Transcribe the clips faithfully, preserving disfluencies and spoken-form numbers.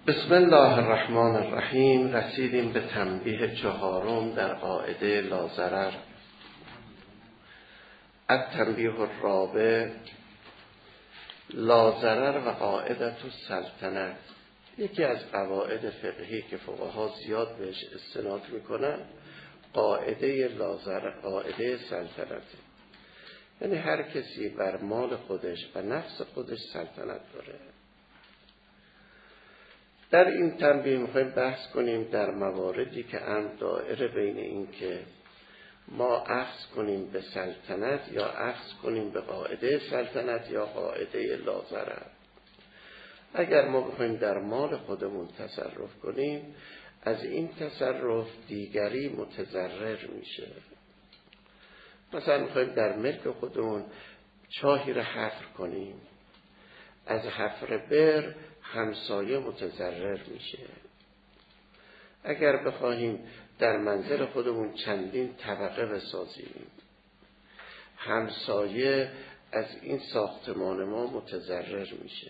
بسم الله الرحمن الرحیم. رسیدیم به تنبیه چهارم در قاعده لاضرر. التنبیه الرابع لاضرر و قاعدة السلطنه. یکی از قواعد فقهی که فقها زیاد بهش استناد میکنن قاعده لاضرر، قاعده سلطنت، یعنی هر کسی بر مال خودش و نفس خودش سلطنت داره. در این تنبیه میخوایم بحث کنیم در مواردی که امر دائره بین این که ما اخذ کنیم به سلطنت یا اخذ کنیم به قاعده سلطنت یا قاعده لاضرر. اگر ما بخوایم در مال خودمون تصرف کنیم، از این تصرف دیگری متضرر میشه. مثلا میخوایم در ملک خودمون چاهی را حفر کنیم، از حفر بر همسایه متضرر میشه. اگر بخواهیم در منزل خودمون چندین طبقه بسازیم، همسایه از این ساختمان ما متضرر میشه.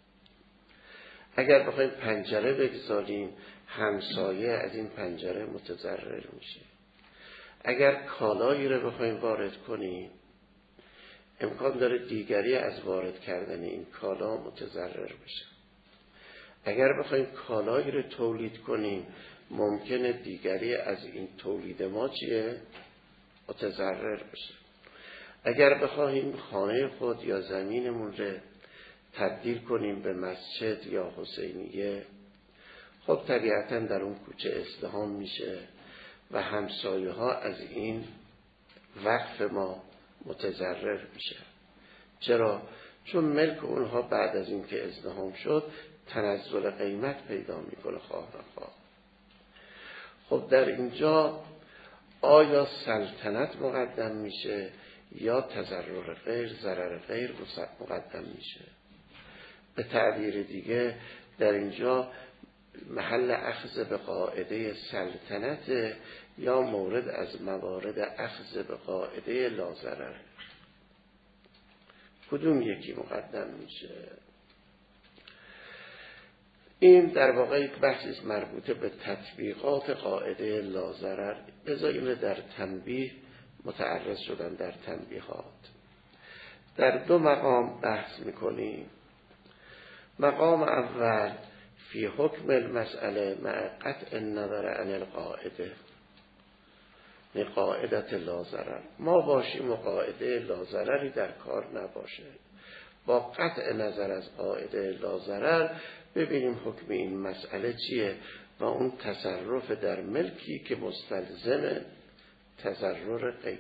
اگر بخوایم پنجره بگذاریم، همسایه از این پنجره متضرر میشه. اگر کالایی رو بخوایم وارد کنیم، امکان داره دیگری از وارد کردن این کالا متضرر بشه. اگر بخوایم کالایی رو تولید کنیم، ممکنه دیگری از این تولید ما چیه؟ متضرر بشه. اگر بخواهیم خانه خود یا زمینمون رو تبدیل کنیم به مسجد یا حسینیه، خب طبیعتاً در اون کوچه ازدحام میشه و همسایه ها از این وقف ما متضرر میشه. چرا؟ چون ملک اونها بعد از این که ازدحام شد تنزل قیمت پیدا میکنه خواه نخواه. خب در اینجا آیا سلطنت مقدم میشه یا تضرر غیر، ضرر غیر مقدم میشه؟ به تعبیر دیگه در اینجا محل اخذ به قاعده سلطنت یا مورد از موارد اخذ به قاعده لاضرر، کدوم یکی مقدم میشه؟ این در واقع بحثی مربوط به تطبیقات قاعده لاضرر، بذاریم در تنبیه متعرض شدن در تنبیهات. در دو مقام بحث میکنیم. مقام اول فی حکم المسئله مع قطع النظر عن القاعده، نه قاعدت لاضرر. ما باشیم و قاعده لاضرری در کار نباشه، با قطع نظر از قاعده لاضرر ببینیم حکم این مسئله چیه و اون تصرف در ملکی که مستلزم تضرر غیر.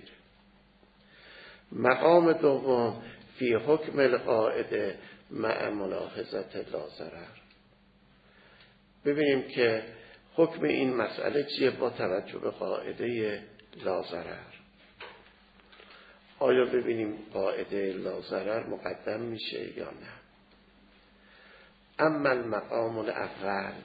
مقام دوم فی حکم القاعده مع ملاحظت لاضرر، ببینیم که حکم این مسئله چیه با توجه به قاعده لاضرر. آیا ببینیم قاعده لاضرر مقدم میشه یا نه؟ اما المقام الاول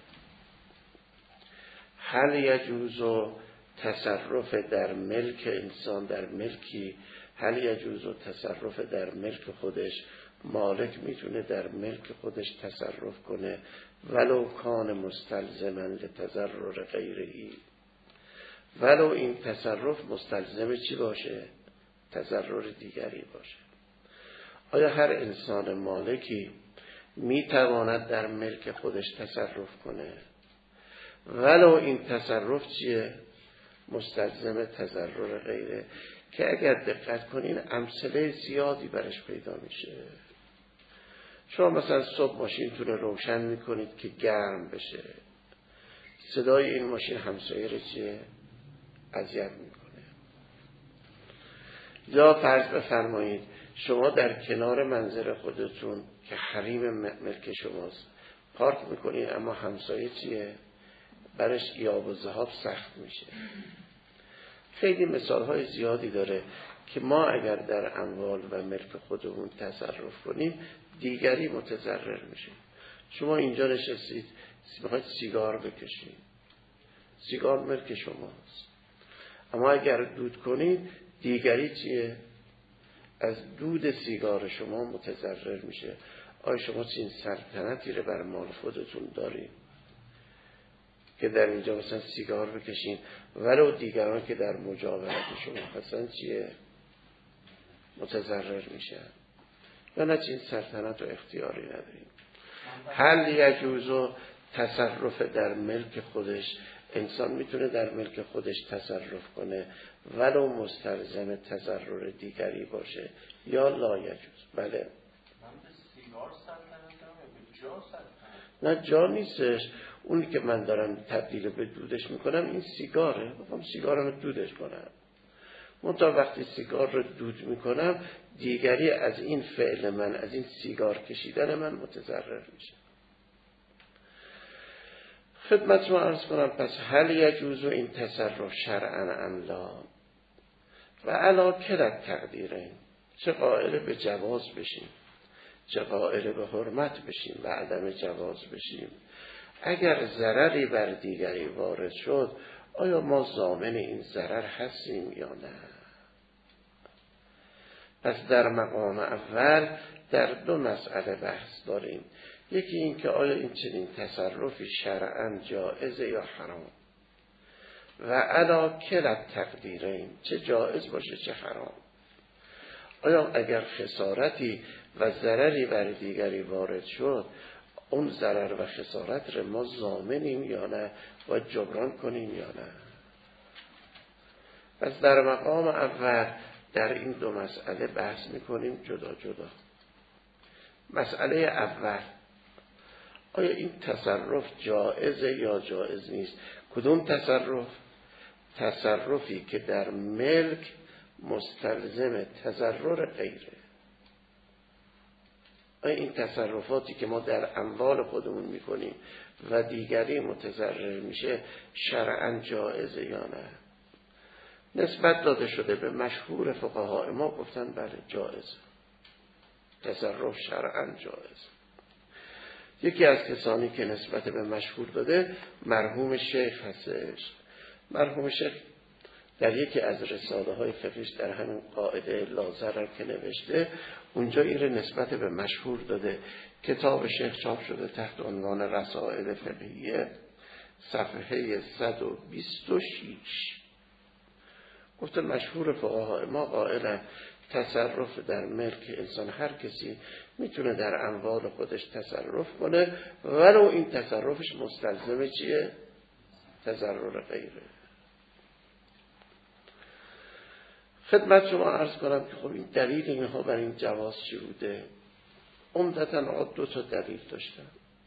هل یجوز تصرف در ملک انسان، در ملکی هل یجوز تصرف در ملک خودش؟ مالک میتونه در ملک خودش تصرف کنه ولو کان مستلزما لتضرر غیره، ولو این تصرف مستلزم چی باشه؟ تضرر دیگری باشه. آیا هر انسان مالکی میتواند در ملک خودش تصرف کنه ولو این تصرف چیه؟ مستلزم تضرر غیره؟ که اگر دقت کنین امثله زیادی برش پیدا میشه. شما مثلا صبح ماشینتون رو روشن میکنید که گرم بشه، صدای این ماشین همسایه رو چیه؟ اذیت میکنه. یا فرض بفرمایید شما در کنار منزل خودتون که حریم ملک شماست پارک میکنید، اما همسایه چیه؟ برش ایاب و ذهاب سخت میشه. خیلی مثال های زیادی داره که ما اگر در اموال و ملک خودمون تصرف کنیم دیگری متضرر میشه. شما اینجا نشستید میخواید سیگار بکشید، سیگار ملک شماست، اما اگر دود کنید دیگری چیه؟ از دود سیگار شما متضرر میشه. آیا شما چین سلطنتی رو بر مال خودتون دارید؟ که در اینجا مثلا سیگار بکشین ولو دیگران که در مجاورت شما هستن چیه؟ متضرر میشن. یا نه چین سلطنت و اختیاری نداریم. هل یجوز تصرف در ملک خودش، انسان میتونه در ملک خودش تصرف کنه ولو مستلزم تضرر دیگری باشه یا لا یجوز؟ بله. من به سیگار سلطنت دارم یا به جا سلطنت؟ نه جا نیستش. اونی که من دارم تبدیل به دودش میکنم این سیگاره، میخوام سیگارم رو دودش کنم. منتها وقتی سیگار رو دود میکنم دیگری از این فعل من، از این سیگار کشیدن من متضرر میشه. خدمت رو عرض کنم پس هل یجوز این تصرف شرعا ام لا و علا کلت تقدیرین، چه قائل به جواز بشیم چه قائل به حرمت بشیم و عدم جواز بشیم. اگر ضرری بر دیگری وارد شد آیا ما ضامن این ضرر هستیم یا نه؟ پس در مقام اول در دو مسئله بحث داریم. یکی این که آیا این چنین تصرفی شرعاً جائزه یا حرام و علا کلت تقدیرین، چه جائز باشه چه حرام. آیا اگر خسارتی و ضرری بر دیگری وارد شد اون ضرر و خسارت رو ما ضامنیم یا نه و جبران کنیم یا نه؟ پس در مقام اول در این دو مسئله بحث میکنیم جدا جدا. مسئله اول، آیا این تصرف جائزه یا جائز نیست؟ کدوم تصرف؟ تصرفی که در ملک مستلزم تضرر غیره. آیا این تصرفاتی که ما در اموال خودمون میکنیم و دیگری متضرر میشه شرعاً جائزه یا نه؟ نسبت داده شده به مشهور فقهای ما، گفتن بله جائز، تصرف شرعاً جائز. یکی از کسانی که نسبت به مشهور داده مرحوم شیخ هستش. مرحوم شیخ در یکی از رساله های فقهیش در همین قاعده لا ضرر که نوشته اونجا این رو نسبت به مشهور داده. کتاب شیخ چاپ شده تحت عنوان رسائل فقهیه، صفحه صد و بیست و شش. گفته مشهور فقهای ما قائلن تصرف در ملک انسان هر کسی میتونه در اموال خودش تصرف کنه ولو این تصرفش مستلزم چیه؟ تضرر غیره. خدمت شما عرض کنم که خب این دلیل اینها بر این جواز چی بوده؟ عمدتاً دو تا دلیل داشتن،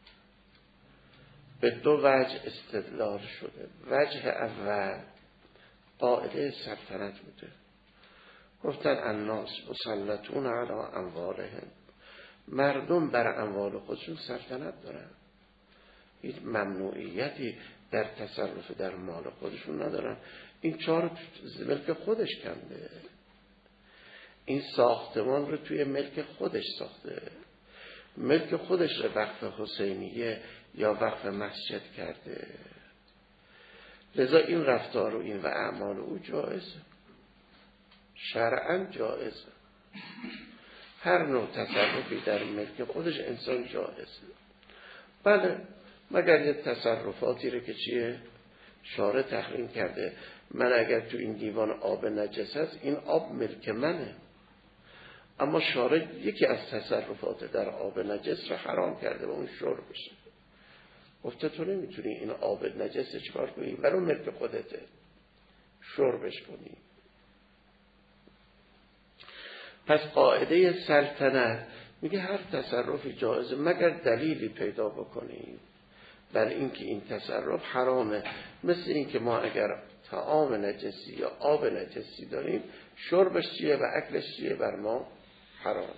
به دو وجه استدلال شده. وجه اول قاعده سلطنت بوده. گفتن الناس مسلطون علی اموالهم، مردم بر اموال خودشون سلطنت دارن، هیچ ممنوعیتی در تصرف در مال خودشون ندارن. این چهار ملک خودش کنده، این ساختمان رو توی ملک خودش ساخته، ملک خودش رو وقف حسینیه یا وقف مسجد کرده، لذا این رفتار و این و اعمال او جایزه، شرعاً جایزه. هر نوع تصرفی در ملک خودش انسان جایزه. بله مگر یه تصرفاتی رو که چیه شارع تحریم کرده. من اگر تو این دیوان آب نجس هست این آب ملک منه، اما شارع یکی از تصرفات در آب نجس رو حرام کرده و اون شرب بشه. گفته تو نمیتونی این آب نجس چکار کنی ولو ملک خودته، شربش کنی. پس قاعده سلطنت میگه هر تصرفی جایزه مگر دلیلی پیدا بکنیم بر اینکه این تصرف حرامه. مثل اینکه ما اگر طعام نجسی یا آب نجسی داریم شربش چیه و اکلش چیه بر ما حرام.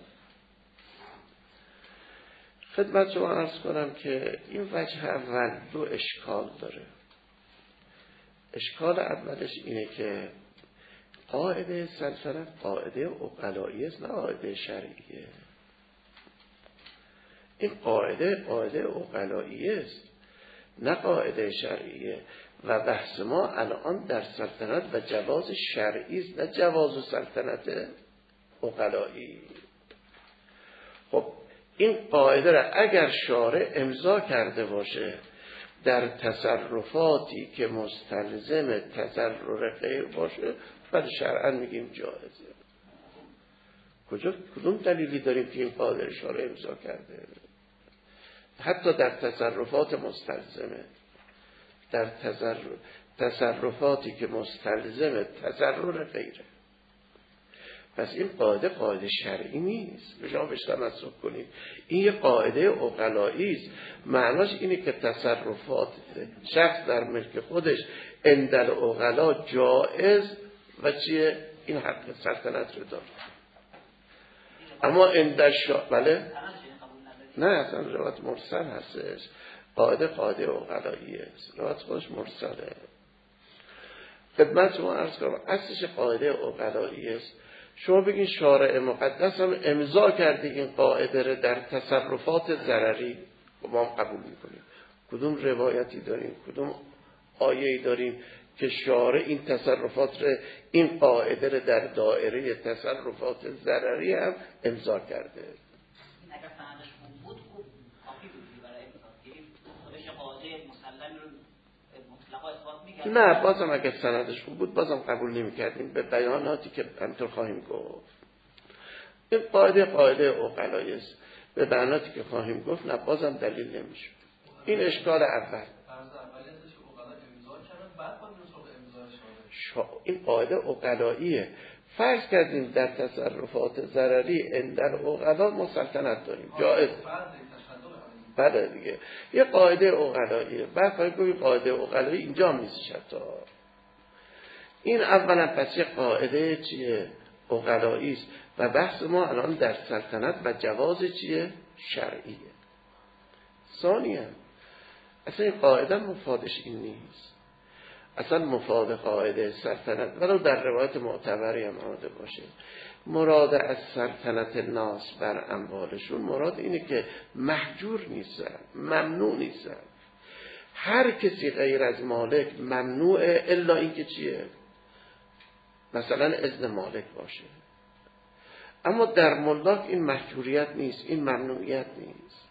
خدمت شما عرض کنم که این وجه اول دو اشکال داره. اشکال اولش اینه که قاعده سلطنت قاعده عقلایی است نه قاعده شرعیه. این قاعده قاعده عقلایی است نه قاعده شرعیه و بحث ما الان در سلطنت و جواز شرعی است نه جواز سلطنت عقلایی. خب این قاعده را اگر شارع امضا کرده باشه در تصرفاتی که مستلزم تضرر غیر باشه بعد شرعا میگیم جایزه. کجا کدوم دلیلی داریم که این قاعده اشاره امضا کرده؟ حتی در تصرفات مستلزمه، در تصرف تصرفاتی که مستلزم تضرر غیره. پس این قاعده قاعده شرعی نیست، به شما بهش تمسک کنید. این یه قاعده عقلایی است. معناش اینه که تصرفات شخص در ملک خودش عند عقلا جائز و چیه؟ این حق سلطنت رو داره. اما عند شا... بله؟ نه اصلا روایت مرسل هستش. قاعده قاعده عقلایی است. روایت خودش مرسله. خدمت شما عرض کنم اصلش قاعده عقلایی است. شما بگین شارع مقدس هم امضا کرده این قاعده رو در تصرفات ضرری، ما هم قبول میکنیم. کدوم روایتی داریم، کدوم آیه‌ای داریم که شارع این تصرفات رو، این قاعده رو در دایره تصرفات ضرری هم امضا کرده؟ این اگر سندش خوب بود خوب کافی بود برای امضا. یعنی خودش قاعده مسلم رو مطلقا اثبات می‌کرد. نه بازم اگر سندش خوب بود بازم قبول نمی‌کردیم به بیاناتی که همینطور خواهیم گفت. این قاعده قاعده عقلایی است. به بیاناتی که خواهیم گفت نه بازم دلیل نمیشه. این اشکال اول. شا... این قاعده عقلاییه. فرض کردیم در تصرفات ضرری عند العقلا ما سلطنت داریم، جائز. بله دیگه یه قاعده عقلاییه. بعد خواهیم گفت قاعده عقلایی اینجا هم نیست حتی. این اولا پس یه قاعده چیه؟ عقلایی است و بحث ما الان در سلطنت و جواز چیه؟ شرعیه. ثانیاً اصلا این قاعده مفادش این نیست. اصلا مفاد قاعده سلطنت ولو در روایت معتبری هم آمده باشه، مراد از سلطنت ناس بر اموالشون مراد اینه که محجور نیستن، ممنوع نیستن. هر کسی غیر از مالک ممنوعه الا اینکه چیه؟ مثلا اذن مالک باشه. اما در ملاک این محجوریت نیست، این ممنوعیت نیست.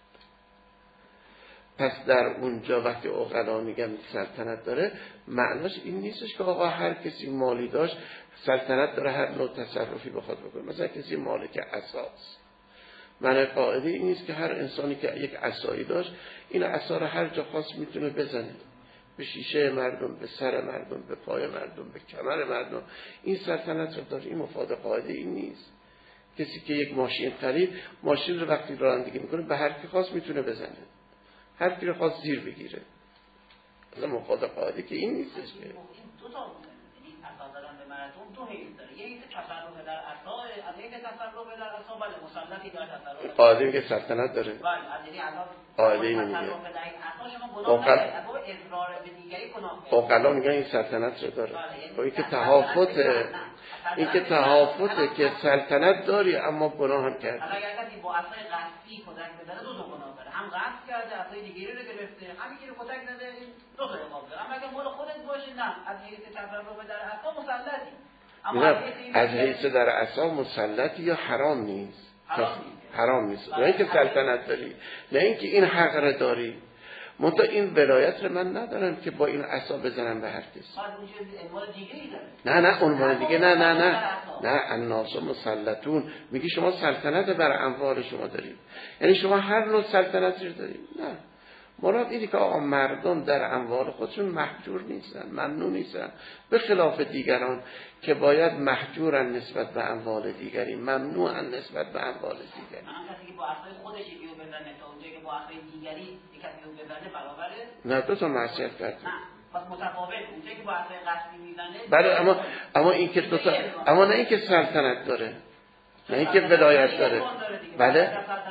پس در اونجا وقتی عقلا میگن سلطنت داره معناش این نیستش که آقا هر کسی مالی داشت سلطنت داره هر نوع تصرفی بخواد بکنه. مثلا کسی مالک عصاست، معنی قاعده این نیست که هر انسانی که یک عصایی داشت این عصا رو هر جا خواست میتونه بزنه، به شیشه مردم، به سر مردم، به پای مردم، به کمر مردم. این سلطنت رو داره. این مفاد قاعده این نیست. کسی که یک ماشین خرید، ماشین رو وقتی رانندگی میکنه به هر کی خواست میتونه بزنه، هر کی رو خواست زیر بگیره. اصلا مفاد قاعده که این نیستش که این دو تا این اساس دارن به مردم دو حیث داره. یکی تصرف در اساء، از یک تصرف در اساء بله مسلطی داره تصرف. قاعده میگه سلطنت داره. بله از یعنی الان قاعده نمیگه. تصرف در این اساس شما گناه ندارید، اما اضرار به دیگری گناه دارید. عقلا میگن این سلطنت رو داره. خب این که تهافت این که تهافته که سلطنت داری اما گناه هم کردی. اگر کسی با عصای قصدی کتک بزنه دو تا گناه داره. هم قصد کرده عصای دیگری رو گرفته، همین که کتک زده این دو تا عقاب داره. اما اگه مال خودت باشه نه، از حیث تصرف در عصا مسلطی. اما از حیث در عصا مسلطی یا حرام نیست. حرام نیست. حرام نیست. نه اینکه سلطنت داری، نه اینکه این حق را داری. منتها این ولایت رو من ندارم که با این عصا بزنم به هر کسی. نه نه عنوان دیگه نه نه نه نه الناس مسلطون. میگی شما سلطنت بر اموال شما دارید، یعنی شما هر نوع سلطنتی رو دارید. نه، مراد اینه که آقا مردم در اموال خودشون محجور نیستن، ممنوع نیستن، به خلاف دیگران که باید محجورن نسبت به اموال دیگری، ممنوعن نسبت به اموال دیگری. من کسی که با عصای خودش یکیو بزنه تا اونجایی که با عصای دیگری یکیو بزنه برابره؟ نه، دو تا معصیت کرد. نه، پس متفاوت. اونجایی که با عصای قصدی میزنه بله، اما اما این که دو تا اما نه اینکه سلطنت داره، نه اینکه ولایت داره. بله؟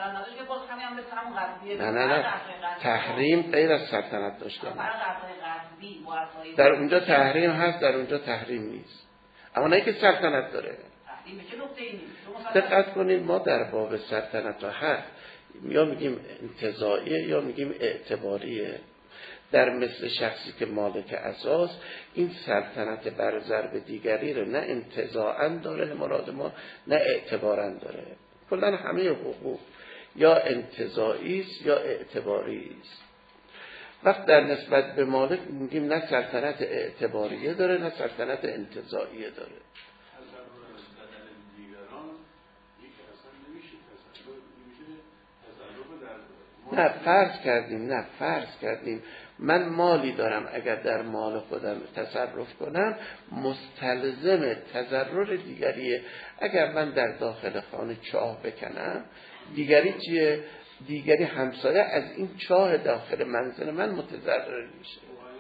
نه نه نه تحریم غیر از سلطنت داشتن. در اونجا تحریم هست، در اونجا تحریم نیست. اما نه اینکه سلطنت داره. دقت کنید ما در باب سلطنت ها هست یا میگیم انتزاعیه یا میگیم اعتباریه. در مثل شخصی که مالک اساس این سلطنت بر ضرب دیگری رو نه انتزاعاً داره مراد ما، نه اعتباراً داره. کلاً همه حقوق یا انتزاعی است یا اعتباری است. وقت در نسبت به مالک میگیم نه سلطنت اعتباریه داره نه سلطنت انتزاعیه داره. نه فرض کردیم نه فرض کردیم من مالی دارم اگر در مال خودم تصرف کنم مستلزم تضرر دیگریه. اگر من در داخل خانه چاه بکنم دیگری چیه؟ دیگری همسایه از این چاه داخل منزل من متضرر میشه.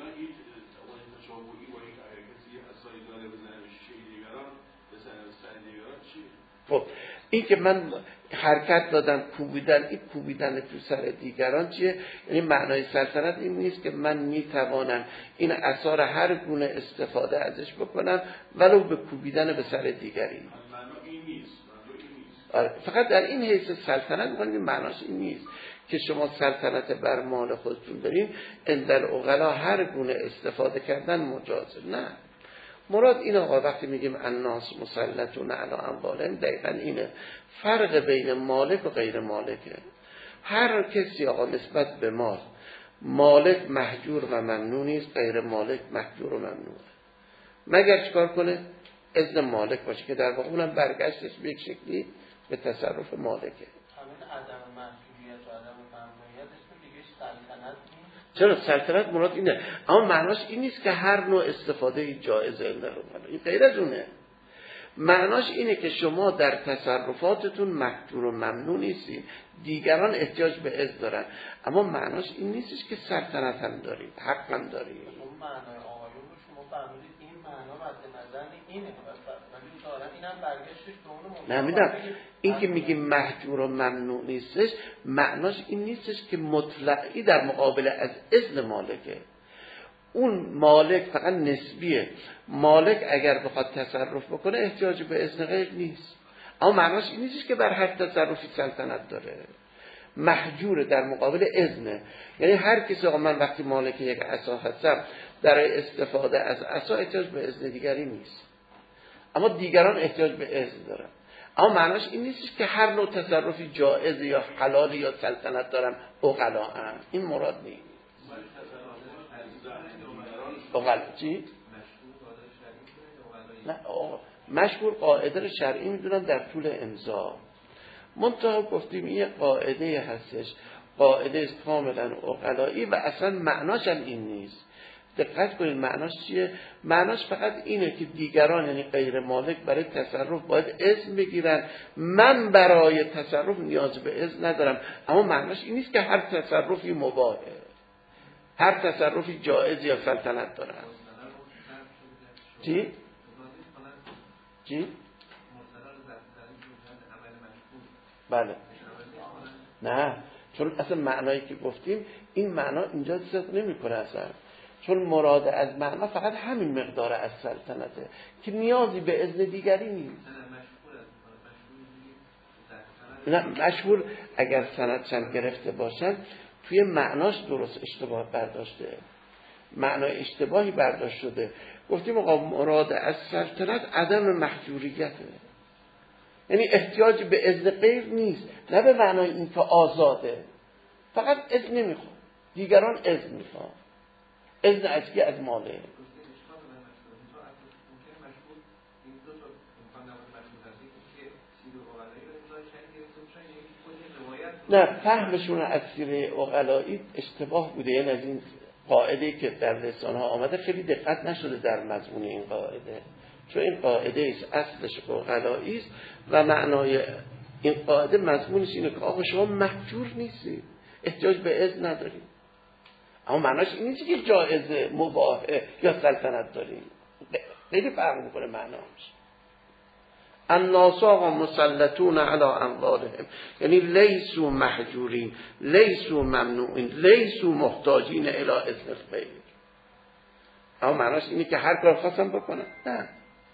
خب این که من حرکت دادم کوبیدن، این کوبیدن تو سر دیگران چیه؟ یعنی معنای سلطنت این نیست که من میتوانم این اثار هر گونه استفاده ازش بکنم ولو به کوبیدن به سر دیگری. آره. فقط در این حیث سلطنت می‌کنیم معناش این نیست که شما سلطنت بر مال خودتون دارین عند العقلا هر گونه استفاده کردن مجازه. نه، مراد این آقا وقتی میگیم الناس مسلطون علی اموالهم دقیقاً اینه. فرق بین مالک و غیر مالکه. هر کسی آقا نسبت به مال مالک محجور و ممنوع است، غیر مالک محجور و ممنوعه. مگر چیکار کنه؟ اذن مالک باشه که در واقع اونم برگشتش به یک شکلی به تصرف مالکه. همین عدم محجوریت و عدم ممنوعیتش دیگه سلطنت نیست. چرا سلطنت مراد اینه، اما معناش این نیست که هر نوع استفاده جایزه الا این غیر از اونه. معناش اینه که شما در تصرفاتتون محجور و ممنوع نیستید، دیگران احتیاج به اذن دارن، اما معناش این نیستش که سلطنت هم دارید، حق هم دارید. اون معنای آقایون رو شما فهمیدید این معنا مد نظر اینه، ولی دارن اینم برگشتش به اون. نه میدونم این که میگیم محجور و ممنوع نیستش معناش این نیستش که مطلقی در مقابل از اذن مالکه. اون مالک فقط نسبیه. مالک اگر بخواد تصرف بکنه احتیاج به اذن غیر نیست، اما معناش این نیستش که بر هر تصرفی سلطنت داره. محجور در مقابل اذنه. یعنی هر کسی آقا من وقتی مالک یک عصا هستم برای استفاده از عصا احتیاج به اذن دیگری نیست، اما دیگران احتیاج به اذن دارن. اما معناش این نیستش که هر نوع تصرفی جائز یا حلال یا سلطنت دارم عقلا هم. این مراد نیست. عقلا چی؟ نه آقا مشهور قاعده شرعی میدونن در طول امضا. منتها گفتیم این قاعده هستش، قاعده است کاملا عقلایی و اصلا معناش هم این نیست. دقت کنید معناش چیه؟ معناش فقط اینه که دیگران یعنی غیر مالک برای تصرف باید اذن بگیرن، من برای تصرف نیاز به اذن ندارم. اما معناش این نیست که هر تصرفی مباحه، هر تصرفی جایز یا سلطنت داره. چی؟ چی؟ بله. نه، چون اصلا معنایی که گفتیم این معنا اینجا صدق نمی‌کنه اصلا. چون مراد از معنا فقط همین مقدار از سلطنته که نیازی به اذن دیگری نیست. نه مشهور اگر سندشان گرفته باشن توی معناش درست اشتباه برداشته، معنای اشتباهی برداشت شده. گفتیم آقا مراد از سلطنت عدم محجوریته، یعنی احتیاج به اذن غیر نیست، نه به معنای این که آزاده، فقط اذن نمیخواد، دیگران اذن میخواد. اذن از کی؟ از ماله. نه فهمشون از سیره عقلایی اشتباه بوده. یعنی از این قاعده که در لسان ها آمده خیلی دقت نشده در مضمون این قاعده، چون این قاعده است اصلش عقلایی است و معنای این قاعده مضمونش اینه که آقا شما محجور نیستی، احتیاج به اذن نداری، اما معناش این نیست که جایزه مباحه یا سلطنت داریم. خیلی فرق میکنه معناش. الناس آقا مسلطون علی اموالهم، یعنی لیسو محجورین، لیسو ممنوعین، لیسو محتاجین الی اذن غیر. اما معناش اینه که هر کار خواستم بکنم. نه محدودی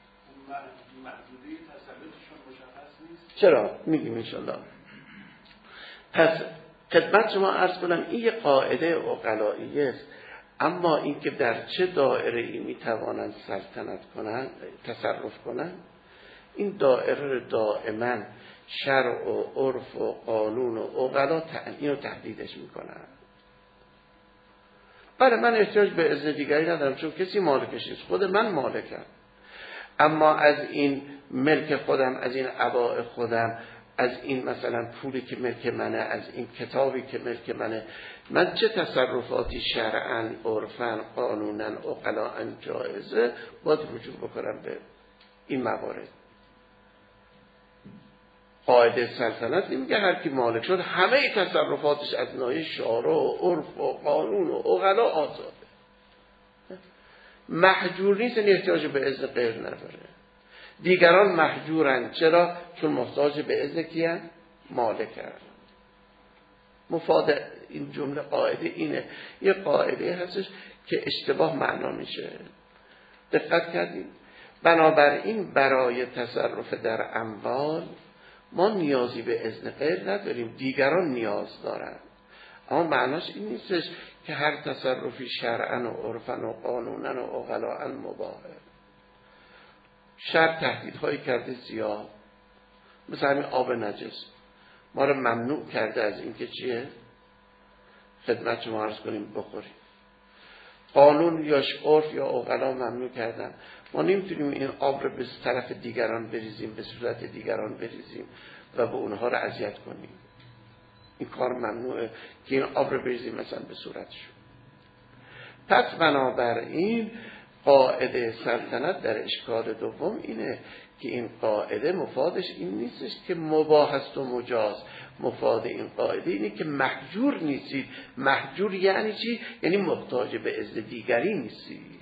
تسلطشون مشخص نیست. چرا؟ میگیم انشالله. پس خدمت شما عرض کنم این یه قاعده عقلایی است، اما این که در چه دایره ای میتوانند سلطنت کنند، تصرف کنند، این دایره رو دائما شرع و عرف و قانون و عقلا تعیین و تحدیدش میکنن. بله من احتیاج به اذن دیگری ندارم چون کسی مالکش نیست، خود من مالکم. اما از این ملک خودم، از این عباء خودم، از این مثلا پولی که ملک منه، از این کتابی که ملک منه، من چه تصرفاتی شرعاً، عرفاً، قانوناً، عقلاً جایزه باید رجوع بکنم به این موارد. قاعده سلطنت نمیگه هر کی مالک شد همه تصرفاتش از ناحیه شارع و عرف و قانون و عقلا آزاده. محجور نیست، این احتیاج به اذن غیر نداره. دیگران محجورن، چرا؟ چون محتاج به اذن کیان؟ مالکن. مفاد این جمله قاعده اینه. یه قاعده هستش که اشتباه معنا میشه. دقت کردید؟ بنابراین برای تصرف در اموال ما نیازی به اذن غیر نداریم، دیگران نیاز دارن. اما معناش این نیستش که هر تصرفی شرعاً و عرفاً و قانوناً و عقلاً مباحه. شرع تهدیدهایی کرده زیاد، مثل همین آب نجس ما رو ممنوع کرده از اینکه چیه؟ خدمت شما عرض کنیم بخوریم. قانون یا عرف یا عقلا ممنوع کردن، ما نمیتونیم این آب رو به طرف دیگران بریزیم، به صورت دیگران بریزیم و به اونها رو اذیت کنیم. این کار ممنوعه که این آب رو بریزیم مثلا به صورتشون. پس بنابراین قاعده سلطنت در اشکال دوم اینه که این قاعده مفادش این نیستش که مباح است و مجاز. مفاد این قاعده اینه که محجور نیستید. محجور یعنی چی؟ یعنی محتاج به اذن دیگری نیستید.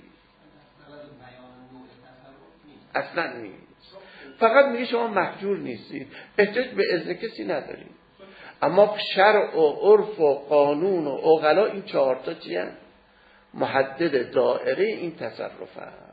اصلا نیست. فقط میگه شما محجور نیستید، احتیاج به اذن کسی ندارید. اما شرع و عرف و قانون و عقلا این چهارتا چی هست؟ محدد دائره این تصرف هست.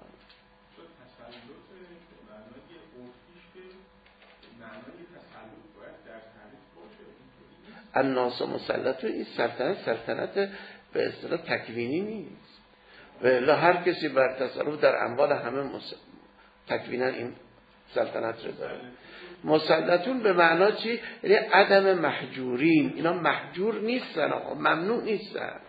الناس مسلط، این سلطنت سلطنت به اصطلاح تکوینی نیست. و هر کسی بر تصرف در اموال همه مس... تکوینا این سلطنت رو داره. مسلطون به معنا چی؟ یعنی عدم محجورین. اینا محجور نیستن، ممنوع نیستن.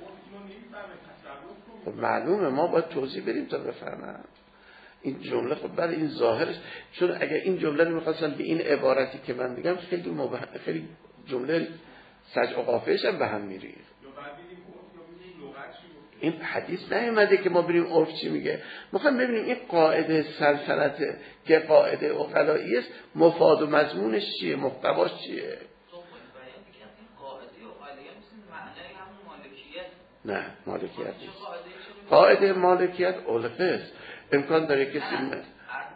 خب معلومه، ما باید توضیح بدیم تا بفهمم این جمله. خب بعد این ظاهرش، چون اگر این جمله رو می‌خواستم به این عبارتی که من میگم خیلی مبهم، خیلی جمله سجع و قافیه‌اش هم به هم می‌ریخت. این حدیث نیومده که ما بریم عرف چی میگه. میخوایم ببینیم این قاعده سلطنت که قاعده عقلایی است، مفاد و مضمونش چیه، محتواش چیه. نه مالکیت نیست. قاعده مالکیت علقه است. امکان داره کسی من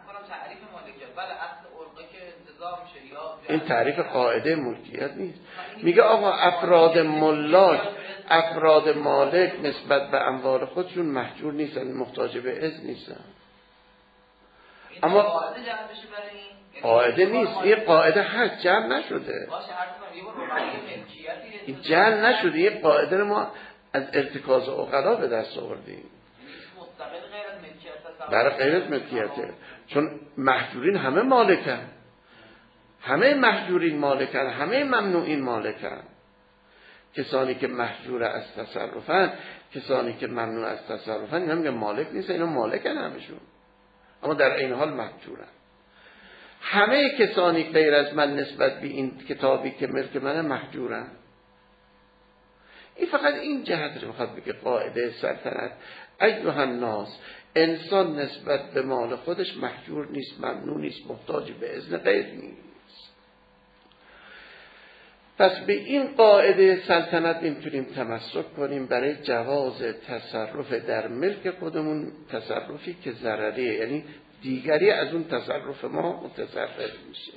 این تعریف قاعده ملکیت نیست. میگه آقا افراد ملاک، افراد مالک نسبت به اموال خودشون محجور نیستن، محتاج به اذن نیستن. اما قاعده نیست، این قاعده هست، جمع نشده. این جمع نشده، این قاعده رو ما از ارتکاز عقلا به دست آوردیم. برای غیر از ملکیته، چون محجورین همه مالکن، همه محجورین مالکن، همه ممنوعین مالکن. کسانی که محجور از تصرفن، کسانی که ممنوع از تصرفن، اینا میگن مالک نیست، اینا مالکن همشون، اما در این حال محجورن. همه کسانی غیر از من نسبت به این کتابی که ملک منه محجورن. این فقط این جهت رو میخواد بگه قاعده سلطنت. ایها الناس، انسان نسبت به مال خودش محجور نیست، ممنوع نیست، محتاج به اذن غیر نیست. پس به این قاعده سلطنت میتونیم تمسک کنیم برای جواز تصرف در ملک خودمون، تصرفی که ضرریه، یعنی دیگری از اون تصرف ما متصرف میشه.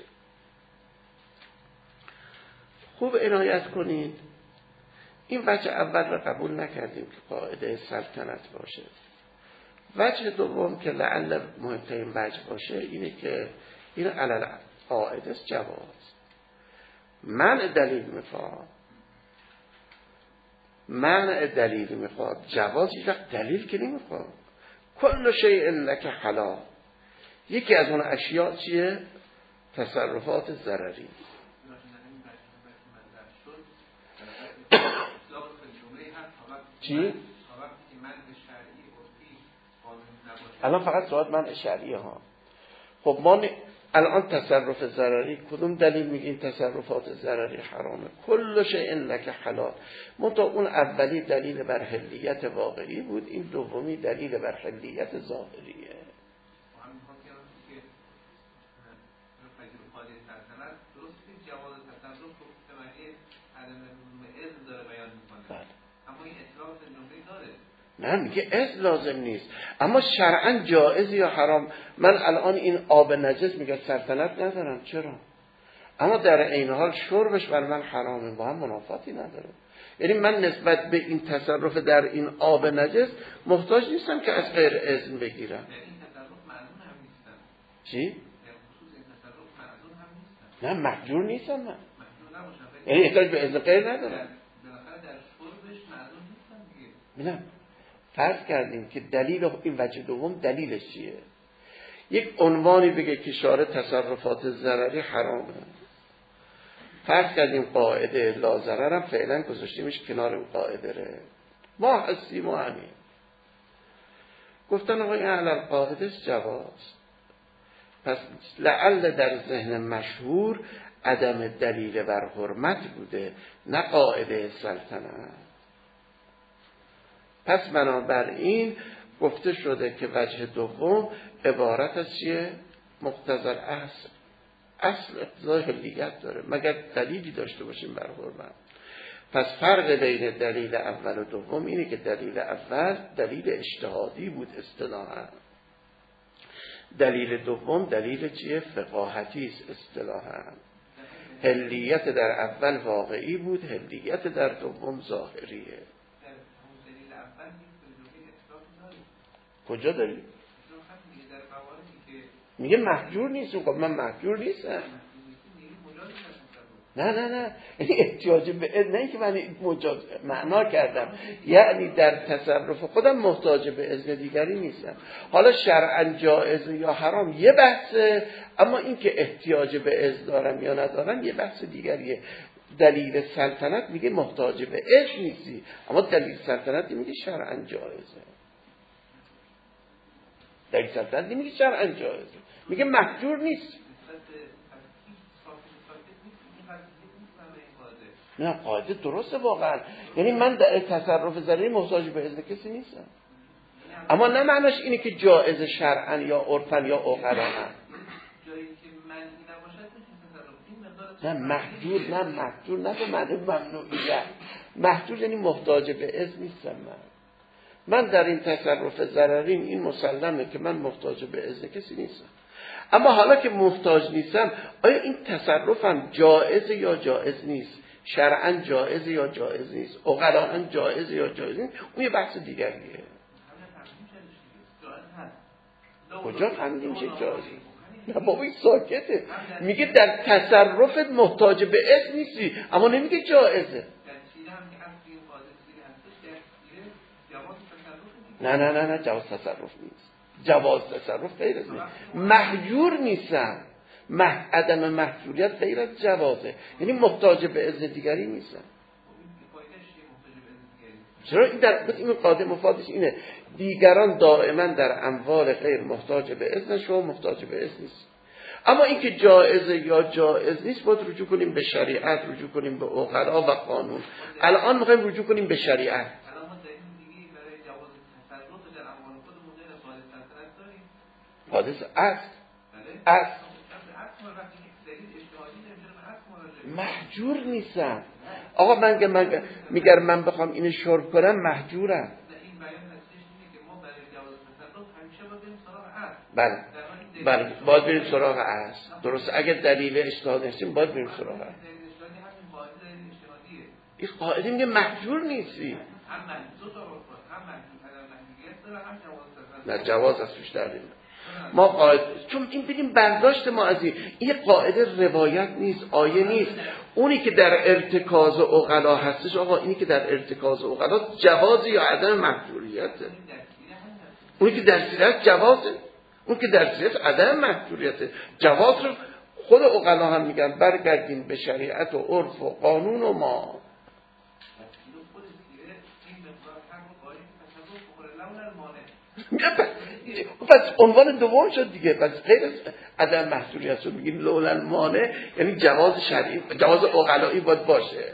خوب عنایت کنید، این وجه اول را قبول نکردیم که قاعده سلطنت باشه. وجه دوم که لعل مهمترین وجه باشه اینه که این علل قاعده جواز. منع دلیل میخواد، منع دلیل میخواد، جواز هیچ وقت دلیل که نمیخواد. کل شیء لک حلال، یکی از اون اشیاء چیه؟ تصرفات ضرری. چی؟ الان فقط سواد من شرعیه ها. خب ما ن... الان تصرف ضرری کدوم دلیل میگه این تصرفات ضرری حرامه؟ کل شیء لک حلال. منتها اون اولی دلیل بر حلیت واقعی بود، این دومی دلیل بر حلیت ظاهریه. نه میگه از لازم نیست، اما شرعاً جائز یا حرام. من الان این آب نجس میگه سلطنت ندارم، چرا؟ اما در عین حال شربش بر من حرامه، با هم منافاتی نداره. یعنی من نسبت به این تصرف در این آب نجس محتاج نیستم که از غیر اذن بگیرم. چی؟ نه محجور نیستم من، یعنی احتاج به اذن غیر ندارم. نه فرض کردیم که دلیل این وجه دوم دلیلش چیه؟ یک عنوانی بگه که شارع تصرفات ضرری حرامه. فرض کردیم قاعده لا ضرر هم فعلا گذاشتیمش کنار اون قاعده ره. ما هستیم و همین. گفتن آقای اهل القاعده جواز. پس لعل در ذهن مشهور عدم دلیل بر حرمت بوده، نه قاعده سلطنت. پس بنابراین گفته شده که وجه دوم عبارت از چیه؟ مقتضی الاصل. اصل اقتضای حلیت داره مگر دلیلی داشته باشیم بر حرمت. پس فرق بین دلیل اول و دوم اینه که دلیل اول دلیل اجتهادی بود اصطلاحاً، دلیل دوم دلیل چیه؟ فقاهتی است اصطلاحاً. حلیت در اول واقعی بود، حلیت در دوم ظاهریه. کجا داری؟ میگه محجور نیست. خب من محجور نیستم. نه نه نه یعنی احتیاج به اذن، نه که من مجاز معنا کردم، یعنی در تصرف خودم محتاج به اذن دیگری نیستم. حالا شرعاً جائز یا حرام یه بحثه، اما این که احتیاج به اذن دارم یا ندارم یه بحث دیگریه. دلیل سلطنت میگه محتاج به اذن نیستی، اما دلیل سلطنت میگه شرعاً جائزه. دلیل سلطنت میگه شرعاً جائزه، میگه محجور نیست. نه قاعده درسته واقعا، یعنی من در تصرف ضرری محتاج به اذن کسی نیستم، اما نه معناش اینه که جائز شرعاً یا عرفاً یا عقلاً. نه محجور، نه محجور نه به معنی ممنوعیت. محجور یعنی محتاج به اذن نیستم. من من در این تصرف ضرری این مسلمه که من محتاج به اذن کسی نیستم. اما حالا که محتاج نیستم، آیا این تصرفم جائز یا جائز نیست؟ شرعاً جائز یا جائز نیست؟ عقلاً جائز یا جائز نیست؟ اون یه بحث دیگریه. کجا فهمیدیم چه جائزه؟ نه بابا این ساکته، میگه در تصرفت محتاج به اذن نیستی، اما نمیگه جائزه. نه نه نه نه جواز تصرف نیست. جواز تصرف غیر از نیست. محجور نیستم. مح... عدم محجوریت غیر از جوازه، یعنی محتاج به اذن دیگری نیستم. چرا این در این قاعده مفادش اینه دیگران دائما در اموال غیر محتاج به اذن، شما محتاج به اذن نیست. اما این که جائزه یا جائز نیست باید رجوع کنیم به شریعت، رجوع کنیم به عقلا و قانون. الان میخوایم رجوع کنیم به شریعت. حادث اصل اصل محجور نیستم. آقا من که من میگر من بخوام اینو شرب کنم محجورم. بله بله باید بریم سراغ اصل. درست، اگر دلیل اجتهاد نیستیم باید بریم سراغ اصل. این قاعده میگه محجور نیستی. نه جواز از توش در نمیاد. ما قاعده چون این بگیم برداشت ما از این این قاعده روایت نیست، آیه نیست. اونی که در ارتکاز عقلا هستش آقا، اینی که در ارتکاز عقلا جواز یا عدم محجوریته. اونی که در سیرت جوازه، اون که در سیرت عدم محجوریته. جواز رو خود عقلا هم میگن برگردیم به شریعت و عرف و قانون و ما. پس عنوان دوم شد دیگه. پس غیر از عدم محصولیت رو میگیم لولا مانع، یعنی جواز شرعی، جواز عقلایی باید باشه.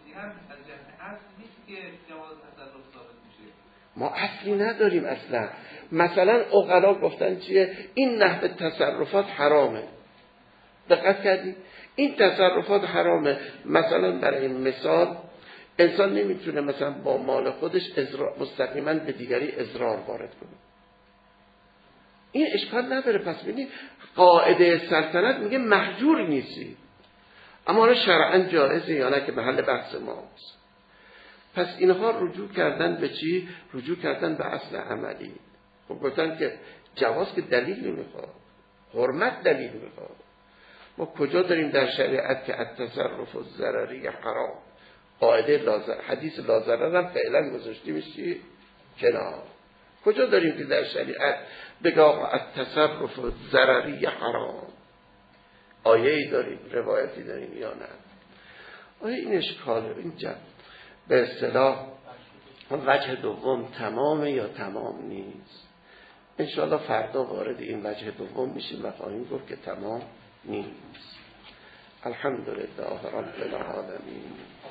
ما اصلی نداریم اصلا. مثلا عقلا گفتن چیه؟ این نحو تصرفات حرامه. دقت کردی؟ این تصرفات حرامه. مثلا برای مثال انسان نمیتونه مثلا با مال خودش مستقیما به دیگری اضرار وارد کنه. این اشکال نداره. پس ببینید قاعده سلطنت میگه محجور نیستی، اما حالا شرعاً جایزه یا نه که محل بحث ماست. پس اینها رجوع کردن به چی؟ رجوع کردن به اصل عملی. خب گفتن که جواز که دلیل نمیخواد، حرمت دلیل میخواد. ما کجا داریم در شریعت که التصرف الضرری حرام؟ قاعده لازر، حدیث لازره هم فعلا گذاشتیمش چی؟ کنار. کجا داریم که در شریعت بگه آقا التصرف الضرری حرام؟ آیه‌ای داریم، روایتی داریم یا نه؟ آیا این اشکاله؟ اینجا به اصطلاح وجه دوم تمامه یا تمام نیست؟ انشاءالله فردا وارد این وجه دوم میشیم و خواهیم گفت که تمام نیست. الحمدلله رب العالمین.